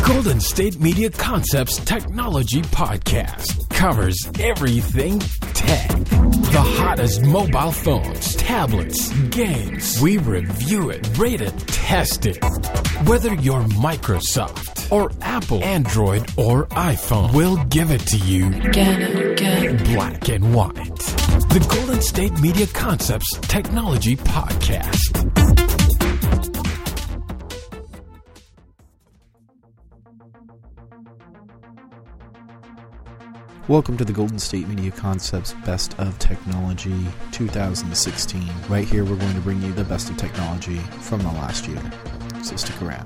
Golden State Media Concepts Technology Podcast covers everything tech. The hottest mobile phones, tablets, games. We review it, rate it, test it. Whether you're Microsoft or Apple, Android or iPhone, we'll give it to you again. Black and white. The Golden State Media Concepts Technology Podcast. Welcome to the Golden State Media Concepts Best of Technology 2016. Right here, we're going to bring you the best of technology from the last year. So stick around.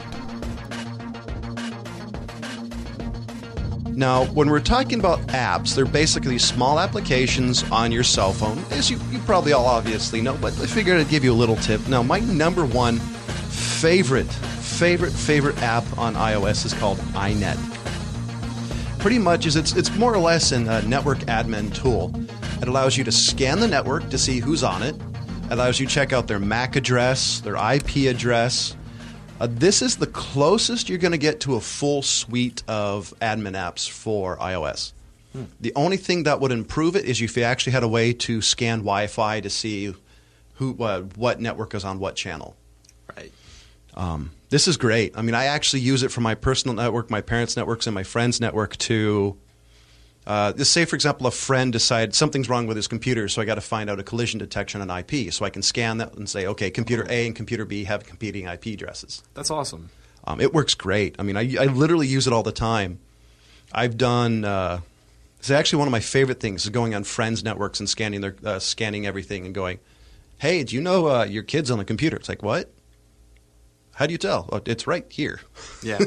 Now, when we're talking about apps, they're basically small applications on your cell phone, as you probably all obviously know, but I figured I'd give you a little tip. Now, my number one favorite app on iOS is called iNet. Pretty much it's more or less a network admin tool. It allows you to scan the network to see who's on it. It allows you to check out their MAC address, their IP address. This is the closest you're going to get to a full suite of admin apps for iOS. The only thing that would improve it is if you actually had a way to scan Wi-Fi to see what network is on what channel. Right. This is great. I mean, I actually use it for my personal network, my parents' networks, and my friends' network to just say, for example, a friend decides something's wrong with his computer, so I got to find out a collision detection on IP. So I can scan that and say, okay, computer A and computer B have competing IP addresses. That's awesome. It works great. I mean, I literally use it all the time. I've done it's actually one of my favorite things is going on friends' networks and scanning everything and going, hey, do you know your kid's on the computer? It's like, what? How do you tell? Oh, it's right here. Yeah.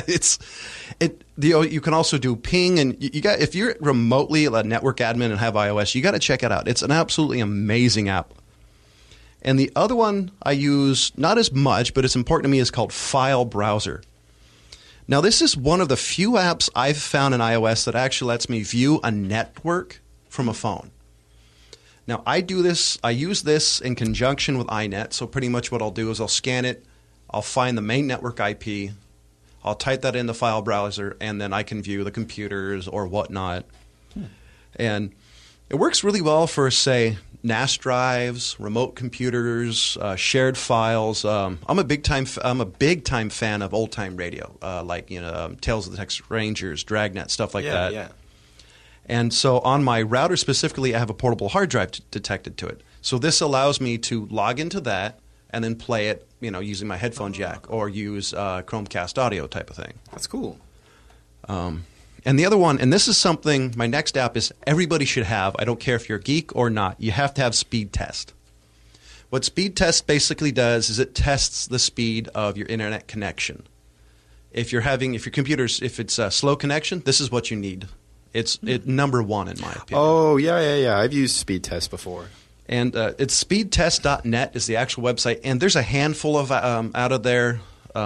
You can also do ping, and if you're remotely a network admin and have iOS, you got to check it out. It's an absolutely amazing app. And the other one I use, not as much, but it's important to me, is called File Browser. Now, this is one of the few apps I've found in iOS that actually lets me view a network from a phone. Now, I use this in conjunction with iNet, so pretty much what I'll do is I'll scan it, I'll find the main network IP, I'll type that in the file browser, and then I can view the computers or whatnot. And it works really well for, say, NAS drives, remote computers, shared files. I'm a big time fan of old time radio, like Tales of the Texas Rangers, Dragnet, stuff like that. Yeah. And so on my router specifically, I have a portable hard drive detected to it. So this allows me to log into that and then play it, using my headphone jack or use Chromecast audio type of thing. That's cool. And the other one, and this is something, my next app is everybody should have. I don't care if you're a geek or not. You have to have Speed Test. What Speed Test basically does is it tests the speed of your internet connection. If your computer's, if it's a slow connection, this is what you need. It's number one in my opinion. Oh, yeah. I've used Speed Test before. And it's speedtest.net is the actual website, and there's a handful of out there.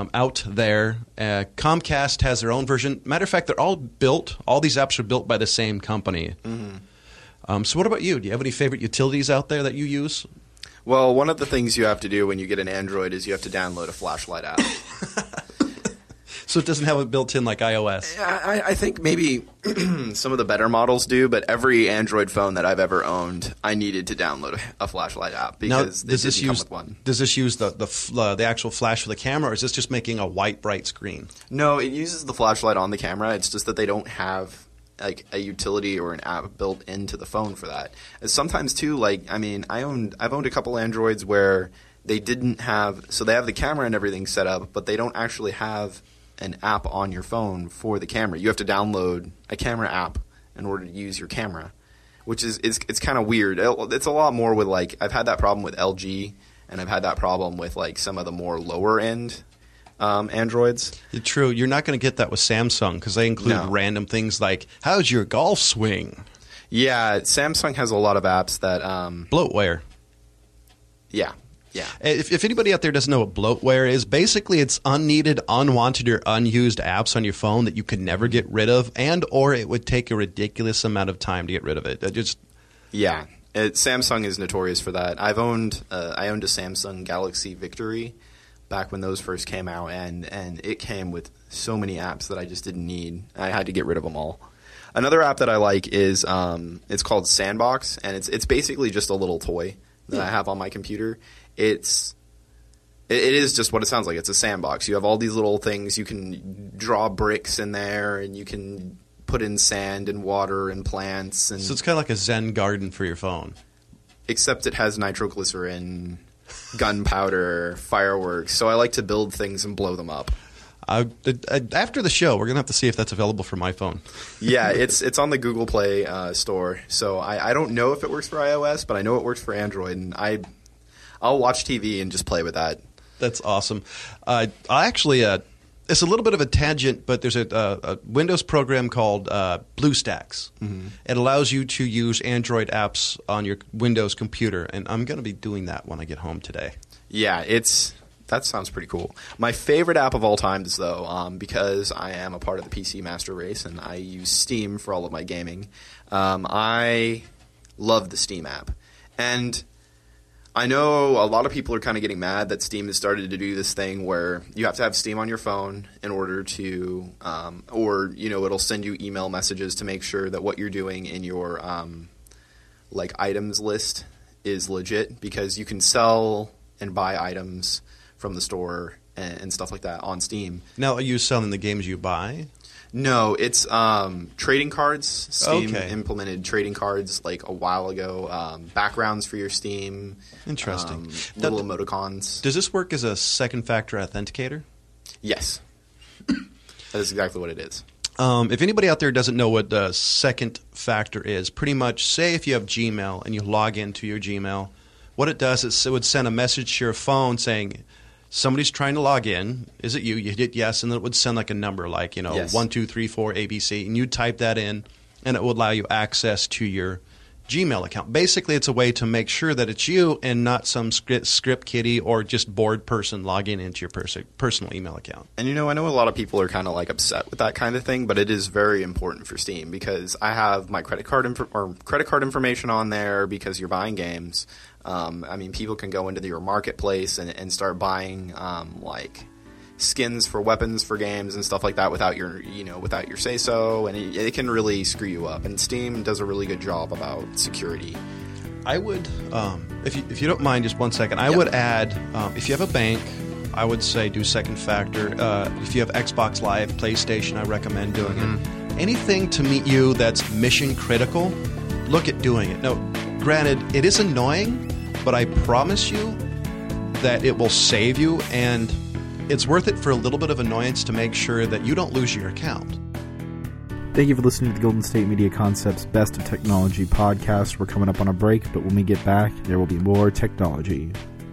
Comcast has their own version. Matter of fact, they're all these apps are built by the same company. Mm-hmm. So what about you? Do you have any favorite utilities out there that you use? Well, one of the things you have to do when you get an Android is you have to download a flashlight app. So it doesn't have it built in like iOS. I think maybe some of the better models do, but every Android phone that I've ever owned, I needed to download a flashlight app because they didn't come with one. Does this use the actual flash for the camera, or is this just making a white, bright screen? No, it uses the flashlight on the camera. It's just that they don't have like a utility or an app built into the phone for that. And sometimes too, I've owned a couple Androids where they didn't have, so they have the camera and everything set up, but they don't actually have an app on your phone for the camera. You have to download a camera app in order to use your camera, which is it's kind of weird. It's a lot more with I've had that problem with LG, and I've had that problem with some of the more lower end Androids. True. You're not going to get that with Samsung because they include random things like, how's your golf swing? Yeah, Samsung has a lot of apps that bloatware. Yeah. If anybody out there doesn't know what bloatware is, basically it's unneeded, unwanted, or unused apps on your phone that you could never get rid of, or it would take a ridiculous amount of time to get rid of it. Samsung is notorious for that. I owned a Samsung Galaxy Victory back when those first came out, and it came with so many apps that I just didn't need. I had to get rid of them all. Another app that I like is it's called Sandbox, and it's basically just a little toy that I have on my computer. It is just what it sounds like. It's a sandbox. You have all these little things. You can draw bricks in there, and you can put in sand and water and plants. And So it's kind of like a Zen garden for your phone. except it has nitroglycerin, gunpowder, fireworks. So I like to build things and blow them up. After the show, we're going to have to see if that's available for my phone. Yeah, it's on the Google Play store. So I don't know if it works for iOS, but I know it works for Android, and I'll watch TV and just play with that. That's awesome. I actually, it's a little bit of a tangent, but there's a Windows program called BlueStacks. Mm-hmm. It allows you to use Android apps on your Windows computer, and I'm going to be doing that when I get home today. Yeah, that sounds pretty cool. My favorite app of all time is, though, because I am a part of the PC Master Race and I use Steam for all of my gaming, I love the Steam app. And I know a lot of people are kind of getting mad that Steam has started to do this thing where you have to have Steam on your phone in order to, or, it'll send you email messages to make sure that what you're doing in your, items list is legit, because you can sell and buy items from the store and stuff like that on Steam. Now, are you selling the games you buy? No, it's trading cards. Steam Okay. implemented trading cards like a while ago. Backgrounds for your Steam. Interesting. Little emoticons. Does this work as a second factor authenticator? Yes. That is exactly what it is. If anybody out there doesn't know what the second factor is, pretty much say if you have Gmail and you log into your Gmail, what it does is it would send a message to your phone saying, somebody's trying to log in. Is it you? You hit yes, and then it would send like a number, like, Yes. 1, 2, 3, 4, ABC, and you type that in, and it would allow you access to your Gmail account. Basically, it's a way to make sure that it's you and not some script kiddie or just bored person logging into your personal email account. And I know a lot of people are kind of like upset with that kind of thing, but it is very important for Steam because I have my credit card information on there because you're buying games. People can go into your marketplace and start buying skins for weapons for games and stuff like that without your say so, and it can really screw you up. And Steam does a really good job about security. I would, if you don't mind, just 1 second. I would add, if you have a bank, I would say do second factor. If you have Xbox Live, PlayStation, I recommend doing it. Anything to meet you that's mission critical, look at doing it. Now, granted, it is annoying, but I promise you that it will save you, and it's worth it for a little bit of annoyance to make sure that you don't lose your account. Thank you for listening to the Golden State Media Concepts Best of Technology podcast. We're coming up on a break, but when we get back, there will be more technology.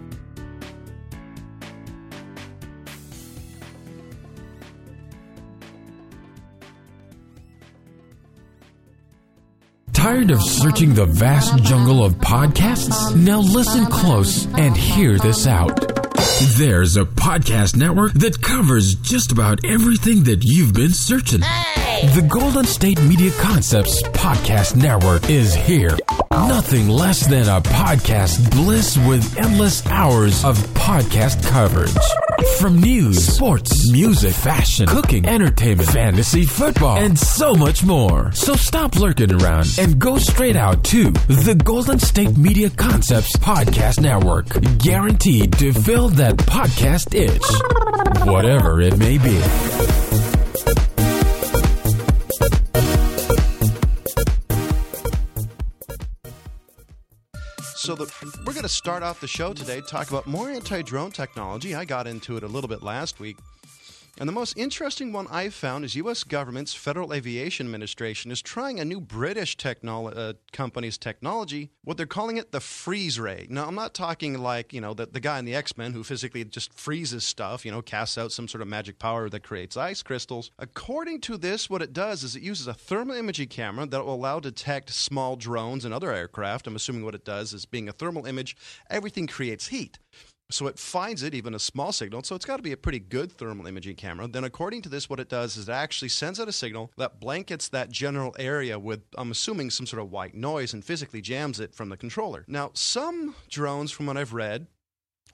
Tired of searching the vast jungle of podcasts? Now listen close and hear this out. There's a podcast network that covers just about everything that you've been searching. Hey! The Golden State Media Concepts Podcast Network is here. Nothing less than a podcast bliss with endless hours of podcast coverage. From news, sports, music, fashion, cooking, entertainment, fantasy, football, and so much more. So stop lurking around and go straight out to the Golden State Media Concepts Podcast Network. Guaranteed to fill that podcast itch, whatever it may be. So we're going to start off the show today, talk about more anti-drone technology. I got into it a little bit last week. And the most interesting one I've found is U.S. government's Federal Aviation Administration is trying a new British company's technology, what they're calling it the freeze ray. Now, I'm not talking like, the guy in the X-Men who physically just freezes stuff, casts out some sort of magic power that creates ice crystals. According to this, what it does is it uses a thermal imaging camera that will allow to detect small drones and other aircraft. I'm assuming what it does is, being a thermal image, everything creates heat. So it finds it, even a small signal, so it's got to be a pretty good thermal imaging camera. Then according to this, what it does is it actually sends out a signal that blankets that general area with, I'm assuming, some sort of white noise and physically jams it from the controller. Now, some drones, from what I've read,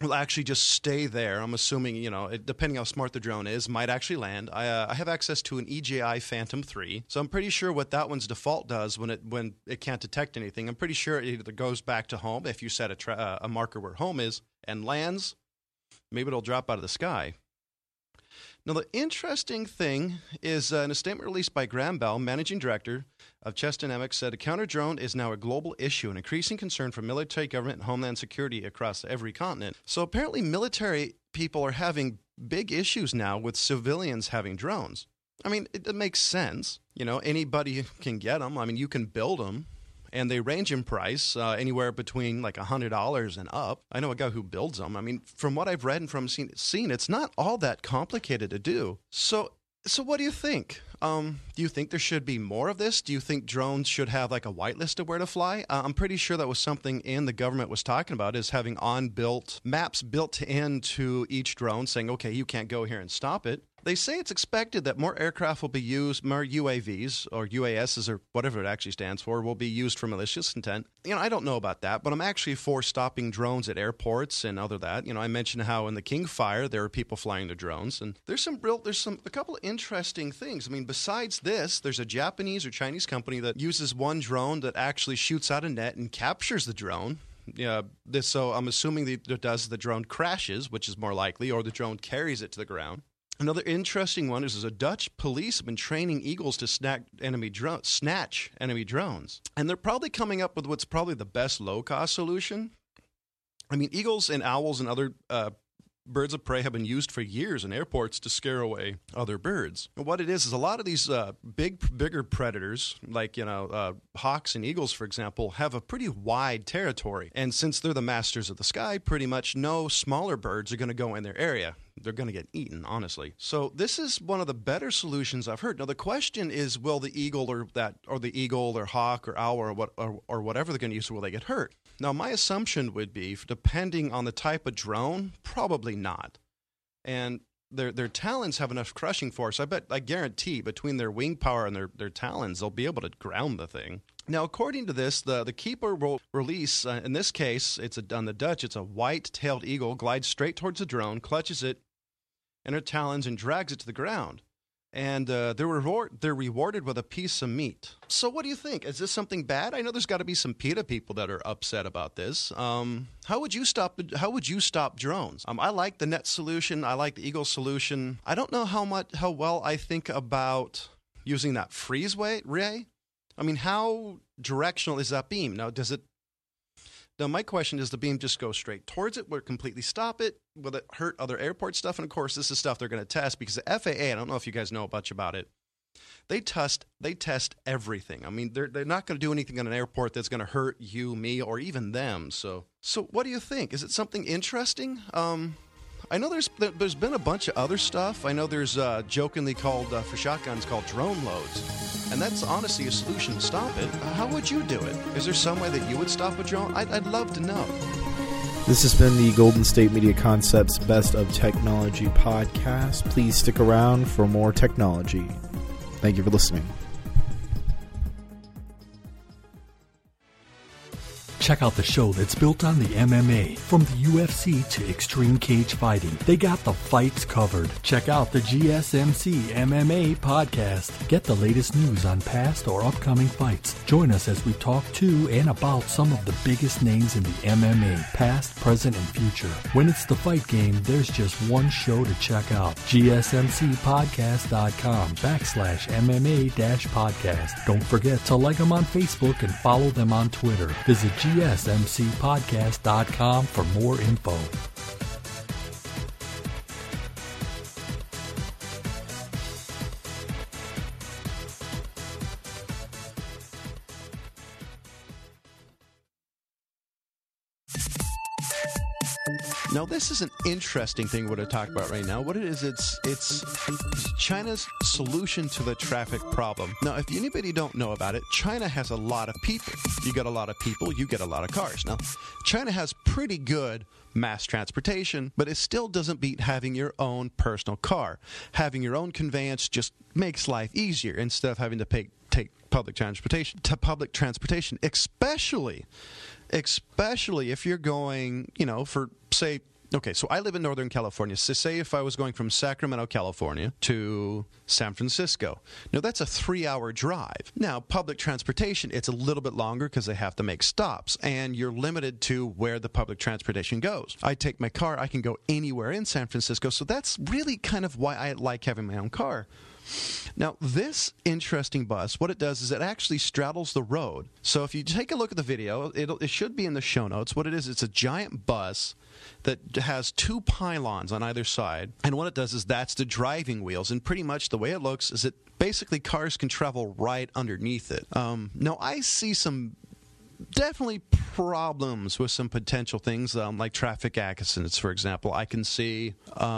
will actually just stay there. I'm assuming, depending how smart the drone is, might actually land. I have access to an EJI Phantom 3, so I'm pretty sure what that one's default does when it can't detect anything. I'm pretty sure it either goes back to home if you set a marker where home is and lands. Maybe it'll drop out of the sky. Now, the interesting thing is in a statement released by Graham Bell, managing director of Chess Dynamics, said a counter-drone is now a global issue, an increasing concern for military, government, and homeland security across every continent. So apparently military people are having big issues now with civilians having drones. I mean, it makes sense. Anybody can get them. I mean, you can build them. And they range in price anywhere between like $100 and up. I know a guy who builds them. I mean, from what I've read and from seen, it's not all that complicated to do. So what do you think? Do you think there should be more of this? Do you think drones should have like a whitelist of where to fly? I'm pretty sure that was something the government was talking about, is having on-built maps built into each drone saying, okay, you can't go here and stop it. They say it's expected that more aircraft will be used, more UAVs or UASs or whatever it actually stands for, will be used for malicious intent. I don't know about that, but I'm actually for stopping drones at airports and other that. I mentioned how in the King Fire there are people flying the drones, and there's a couple of interesting things. I mean, besides this, there's a Japanese or Chinese company that uses one drone that actually shoots out a net and captures the drone. So I'm assuming that does the drone crashes, which is more likely, or the drone carries it to the ground. Another interesting one is a Dutch police have been training eagles to snatch enemy drones. And they're probably coming up with what's probably the best low-cost solution. I mean, eagles and owls and other birds of prey have been used for years in airports to scare away other birds. And what it is a lot of these bigger predators, like hawks and eagles, for example, have a pretty wide territory. And since they're the masters of the sky, pretty much no smaller birds are going to go in their area. They're going to get eaten, honestly. So this is one of the better solutions I've heard. Now the question is, will the eagle or hawk or owl or whatever they're going to use, will they get hurt? Now my assumption would be, depending on the type of drone, probably not. And their talons have enough crushing force. I guarantee between their wing power and their talons, they'll be able to ground the thing. Now, according to this, the keeper will release, in this case, on the Dutch, it's a white-tailed eagle, glides straight towards the drone, clutches it in her talons, and drags it to the ground. And they're rewarded with a piece of meat. So what do you think? Is this something bad? I know there's got to be some PETA people that are upset about this. How would you stop drones? I like the net solution. I like the eagle solution. I don't know how well I think about using that freeze ray. I mean, how directional is that beam? Now, my question is, the beam just go straight towards it? Will it completely stop it? Will it hurt other airport stuff? And of course, this is stuff they're going to test, because the FAA, I don't know if you guys know much about it, they test everything. I mean, they're not going to do anything on an airport that's going to hurt you, me, or even them. So what do you think? Is it something interesting? I know there's been a bunch of other stuff. I know there's jokingly called for shotguns called drone loads, and that's honestly a solution to stop it. How would you do it? Is there some way that you would stop a drone? I'd love to know. This has been the Golden State Media Concepts Best of Technology podcast. Please stick around for more technology. Thank you for listening. Check out the show that's built on the MMA. From the UFC to extreme cage fighting, they got the fights covered. Check out the GSMC MMA podcast. Get the latest news on past or upcoming fights. Join us as we talk to and about some of the biggest names in the MMA, past, present, and future. When it's the fight game, there's just one show to check out. GSMCpodcast.com/MMA-podcast. Don't forget to like them on Facebook and follow them on Twitter. Visit GSMCpodcast.com for more info. Now, this is an interesting thing we're going to talk about right now. What it is, it's China's solution to the traffic problem. Now, if anybody don't know about it, China has a lot of people. You get a lot of people, you get a lot of cars. Now, China has pretty good mass transportation, but it still doesn't beat having your own personal car. Having your own conveyance just makes life easier instead of having to take public transportation, especially if you're going, for, say, Okay, so I live in Northern California. So say if I was going from Sacramento, California to San Francisco. Now, that's a 3-hour drive. Now, public transportation, it's a little bit longer because they have to make stops, and you're limited to where the public transportation goes. I take my car, I can go anywhere in San Francisco, so that's really kind of why I like having my own car. Now, this interesting bus, what it does is it actually straddles the road. So if you take a look at the video, it should be in the show notes. What it is, it's a giant bus that has 2 pylons on either side. And what it does is that's the driving wheels. And pretty much the way it looks is it basically cars can travel right underneath it. Now, I see some definitely problems with some potential things like traffic accidents, for example. I can see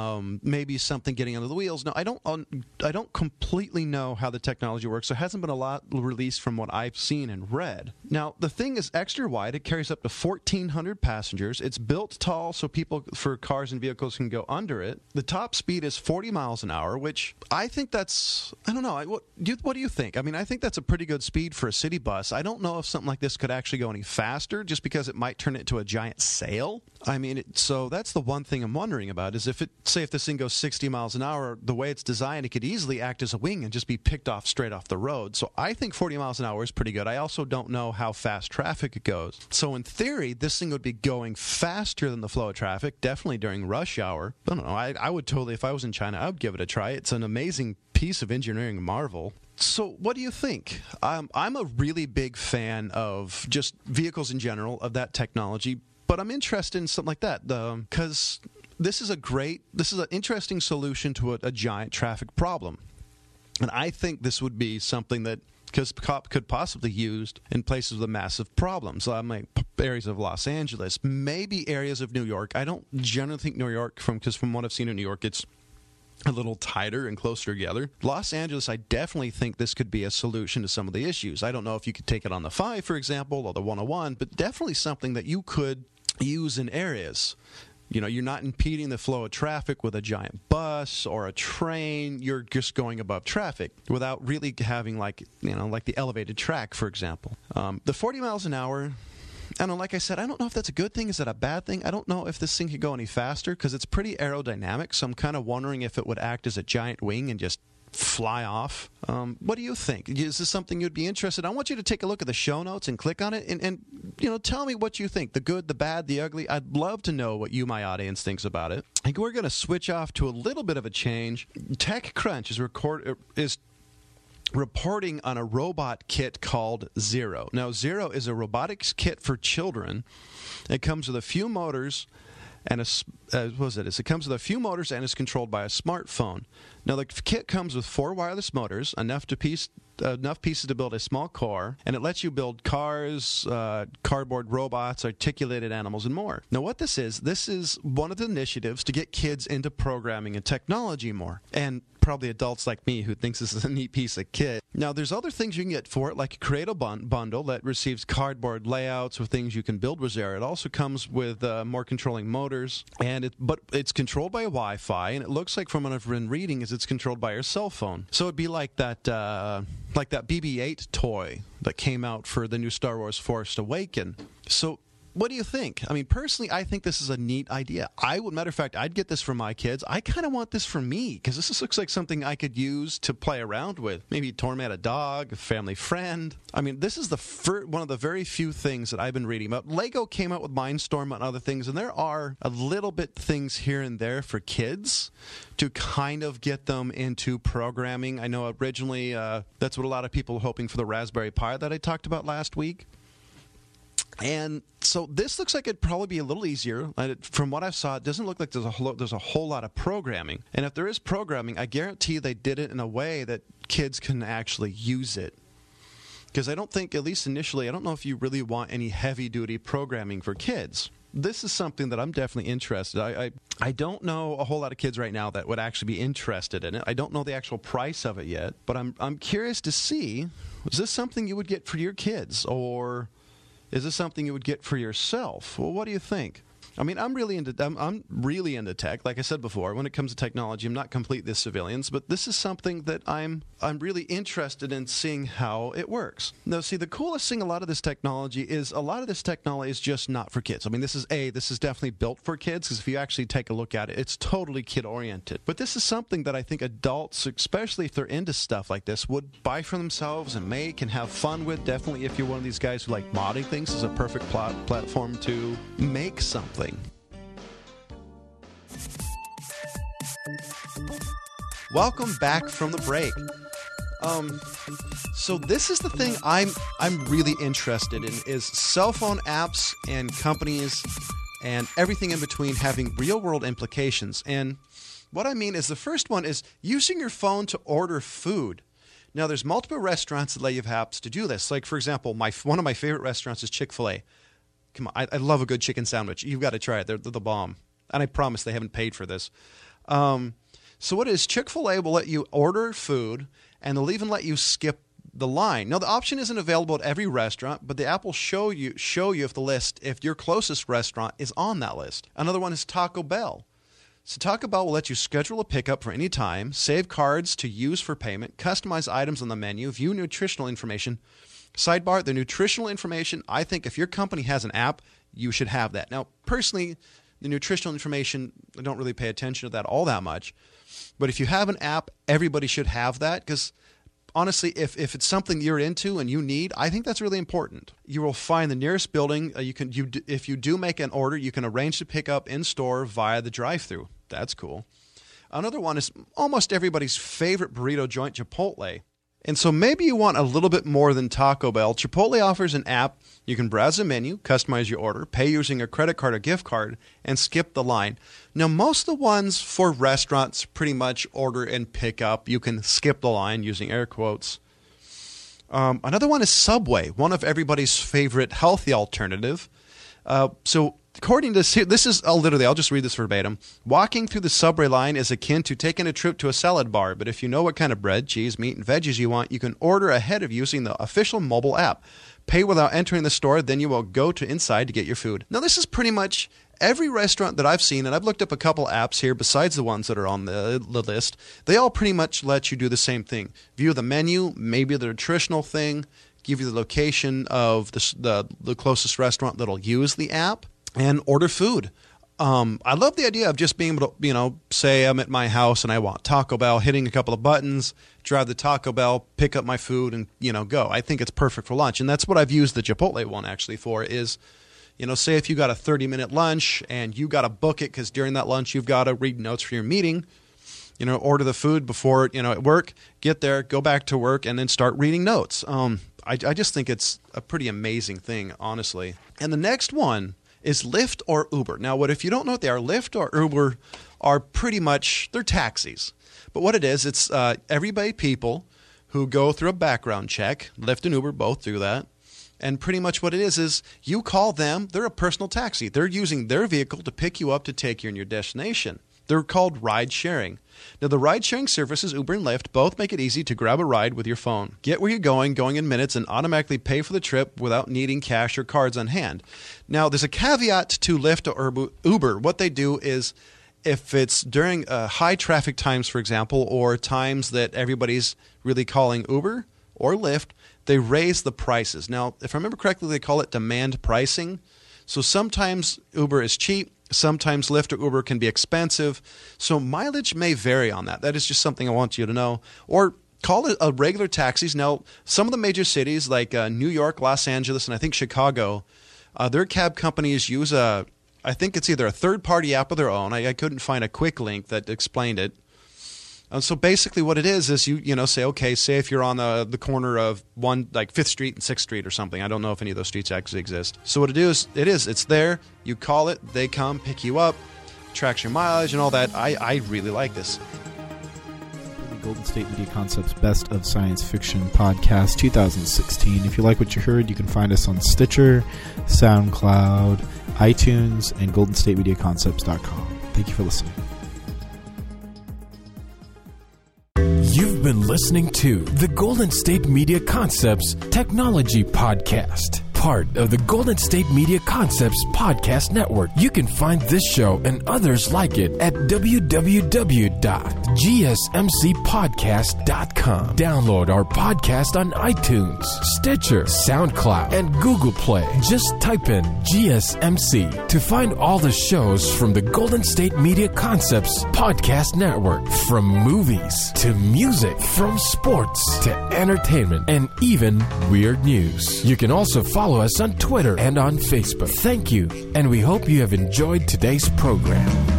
maybe something getting under the wheels. Now, I don't completely know how the technology works. There hasn't been a lot released from what I've seen and read. Now, the thing is extra wide. It carries up to 1,400 passengers. It's built tall so for cars and vehicles can go under it. The top speed is 40 miles an hour, which I think that's, I don't know. What do you think? I mean, I think that's a pretty good speed for a city bus. I don't know if something like this could actually go any faster just because it might turn it into a giant sail. I mean, so that's the one thing I'm wondering about is if this thing goes 60 miles an hour, the way it's designed, it could easily act as a wing and just be picked off straight off the road. So I think 40 miles an hour is pretty good. I also don't know how fast traffic goes. So in theory, this thing would be going faster than the flow of traffic, definitely during rush hour. I don't know. I would totally, if I was in China, I would give it a try. It's an amazing piece of engineering marvel. So what do you think? I'm a really big fan of just vehicles in general, of that technology, but I'm interested in something like that because this is an interesting solution to a giant traffic problem. And I think this would be something that could possibly be used in places with massive problems, like areas of Los Angeles, maybe areas of New York. I don't generally think New York, because from what I've seen in New York, it's a little tighter and closer together. Los Angeles, I definitely think this could be a solution to some of the issues. I don't know if you could take it on the 5, for example, or the 101, but definitely something that you could use in areas. You know, you're not impeding the flow of traffic with a giant bus or a train. You're just going above traffic without really having like the elevated track, for example. The 40 miles an hour, I don't know, like I said, I don't know if that's a good thing. Is that a bad thing? I don't know if this thing could go any faster because it's pretty aerodynamic, so I'm kind of wondering if it would act as a giant wing and just fly off. What do you think? Is this something you'd be interested in? I want you to take a look at the show notes and click on it and tell me what you think. The good, the bad, the ugly. I'd love to know what you, my audience, thinks about it. I think we're going to switch off to a little bit of a change. TechCrunch is reporting on a robot kit called Zero. Now, Zero is a robotics kit for children. It comes with a few motors and it comes with a few motors and is controlled by a smartphone. Now, the kit comes with 4 wireless motors, enough pieces to build a small car, and it lets you build cars, cardboard robots, articulated animals, and more. Now, what this is one of the initiatives to get kids into programming and technology more, and probably adults like me who thinks this is a neat piece of kit. Now, there's other things you can get for it, like a Creative bundle that receives cardboard layouts with things you can build with Zero. It also comes with more controlling motors, but it's controlled by a Wi-Fi, and it looks like from what I've been reading is it's controlled by your cell phone. So it'd be like that BB-8 toy that came out for the new Star Wars Force Awakens. So what do you think? I mean, personally, I think this is a neat idea. Matter of fact, I'd get this for my kids. I kind of want this for me because this looks like something I could use to play around with. Maybe torment a dog, a family friend. I mean, this is one of the very few things that I've been reading about. Lego came out with Mindstorm and other things, and there are a little bit things here and there for kids to kind of get them into programming. I know originally that's what a lot of people were hoping for the Raspberry Pi that I talked about last week. And so this looks like it'd probably be a little easier. From what I saw, it doesn't look like there's a whole lot of programming. And if there is programming, I guarantee they did it in a way that kids can actually use it. Because I don't think, at least initially, I don't know if you really want any heavy-duty programming for kids. This is something that I'm definitely interested in. I don't know a whole lot of kids right now that would actually be interested in it. I don't know the actual price of it yet. But I'm curious to see, is this something you would get for your kids? Or is this something you would get for yourself? Well, what do you think? I mean, I'm really into tech. Like I said before, when it comes to technology, I'm not completely civilians, but this is something that I'm I'm really interested in seeing how it works. Now, see, the coolest thing, a lot of this technology is just not for kids. I mean, this is definitely built for kids, because if you actually take a look at it, it's totally kid-oriented. But this is something that I think adults, especially if they're into stuff like this, would buy for themselves and make and have fun with. Definitely if you're one of these guys who like modding things, is a perfect platform to make something. Welcome back from the break. So this is the thing I'm really interested in, is cell phone apps and companies and everything in between having real world implications. And what I mean is, the first one is using your phone to order food. Now, there's multiple restaurants that let you have apps to do this. Like, for example, one of my favorite restaurants is Chick-fil-A. Come on, I love a good chicken sandwich. You've got to try it. They're the bomb. And I promise they haven't paid for this. So what it is, Chick-fil-A will let you order food, and they'll even let you skip the line. Now, the option isn't available at every restaurant, but the app will show you if your closest restaurant is on that list. Another one is Taco Bell. So Taco Bell will let you schedule a pickup for any time, save cards to use for payment, customize items on the menu, view nutritional information. Sidebar, the nutritional information, I think if your company has an app, you should have that. Now, personally, the nutritional information, I don't really pay attention to that all that much. But if you have an app, everybody should have that, because honestly, if it's something you're into and you need, I think that's really important. You will find the nearest building. If you do make an order, you can arrange to pick up in store via the drive-thru. That's cool. Another one is almost everybody's favorite burrito joint, Chipotle. And so maybe you want a little bit more than Taco Bell. Chipotle offers an app. You can browse the menu, customize your order, pay using a credit card or gift card, and skip the line. Now, most of the ones for restaurants pretty much order and pick up. You can skip the line using air quotes. Another one is Subway, one of everybody's favorite healthy alternative. So according to this is literally, I'll just read this verbatim. Walking through the Subway line is akin to taking a trip to a salad bar, but if you know what kind of bread, cheese, meat, and veggies you want, you can order ahead of using the official mobile app. Pay without entering the store, then you will go to inside to get your food. Now, this is pretty much every restaurant that I've seen, and I've looked up a couple apps here besides the ones that are on the list. They all pretty much let you do the same thing. View the menu, maybe the nutritional thing, give you the location of the closest restaurant that'll use the app, and order food. I love the idea of just being able to, say I'm at my house and I want Taco Bell, hitting a couple of buttons, drive the Taco Bell, pick up my food, and, go. I think it's perfect for lunch. And that's what I've used the Chipotle one actually for is, say if you got a 30-minute lunch and you got to book it because during that lunch you've got to read notes for your meeting, order the food before, at work, get there, go back to work, and then start reading notes. I just think it's a pretty amazing thing, honestly. And the next one is Lyft or Uber. Now, if you don't know what they are, Lyft or Uber are pretty much, they're taxis. But what it is, it's everyday people who go through a background check. Lyft and Uber both do that. And pretty much what it is you call them, they're a personal taxi. They're using their vehicle to pick you up to take you in your destination. They're called ride sharing. Now, the ride-sharing services, Uber and Lyft, both make it easy to grab a ride with your phone. Get where you're going in minutes, and automatically pay for the trip without needing cash or cards on hand. Now, there's a caveat to Lyft or Uber. What they do is, if it's during high traffic times, for example, or times that everybody's really calling Uber or Lyft, they raise the prices. Now, if I remember correctly, they call it demand pricing. So sometimes Uber is cheap. Sometimes Lyft or Uber can be expensive, so mileage may vary on that. That is just something I want you to know. Or call it a regular taxis. Now, some of the major cities like New York, Los Angeles, and I think Chicago, their cab companies use I think it's either a third-party app of their own. I couldn't find a quick link that explained it. So basically what it is you say, okay, say if you're on the corner of 5th Street and 6th Street or something. I don't know if any of those streets actually exist. So what it's there. You call it, they come, pick you up, tracks your mileage and all that. I really like this. The Golden State Media Concepts Best of Science Fiction Podcast 2016. If you like what you heard, you can find us on Stitcher, SoundCloud, iTunes, and GoldenStateMediaConcepts.com. Thank you for listening. You've been listening to the Golden State Media Concepts Technology Podcast. part of the Golden State Media Concepts Podcast Network. You can find this show and others like it at www.gsmcpodcast.com. Download our podcast on iTunes, Stitcher, SoundCloud, and Google Play. Just type in GSMC to find all the shows from the Golden State Media Concepts Podcast Network. From movies to music, from sports to entertainment, and even weird news. You can also follow us on Twitter and on Facebook. Thank you, and we hope you have enjoyed today's program.